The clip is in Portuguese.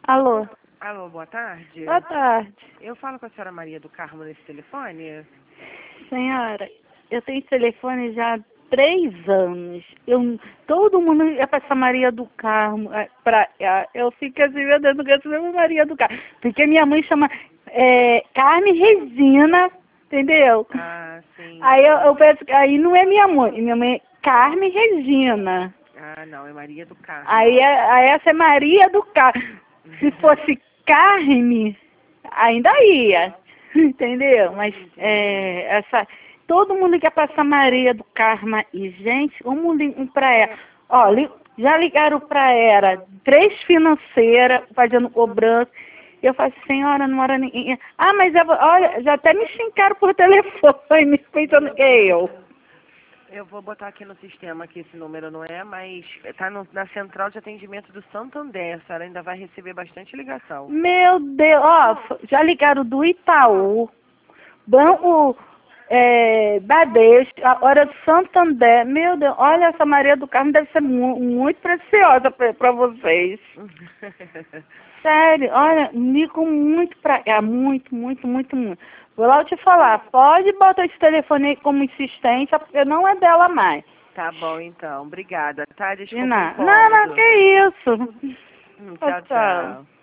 Alô, Alô, boa tarde. boa tarde. Eu falo com a senhora Maria do Carmo nesse telefone? Senhora, eu tenho esse telefone já há 3 anos. Todo mundo é para essa Maria do Carmo. Eu fico assim, meu Deus, não quero ser Maria do Carmo. Porque minha mãe chama Carme Regina, entendeu? Ah, sim. Aí eu penso que aí não é minha mãe é Carme Regina. Ah, não, é Maria do Carmo. Aí essa é Maria do Carmo. Se fosse Carme, ainda ia, entendeu? Mas todo mundo quer passar Maria do Carmo e gente, vamos ligar para ela. Ó, já ligaram para ela, 3 financeiras fazendo cobrança. Eu falo, senhora, não mora ninguém. Ah, mas olha, já até me xingaram por telefone, pensando que é eu. Eu vou botar aqui no sistema que esse número não é, mas tá na central de atendimento do Santander. A senhora ainda vai receber bastante ligação. Meu Deus, ó, já ligaram do Itaú, Banco Bradesco, agora Santander. Meu Deus, olha, essa Maria do Carmo deve ser muito preciosa para vocês. Sério, olha, ligo muito pra cá, muito, muito, muito, muito. Vou lá te falar, pode botar esse telefone aí como insistência, porque não é dela mais. Tá bom, então. Obrigada, tá? De Desculpa o nada. Não, não, incômodo. que isso. Tchau, Tchau. tchau.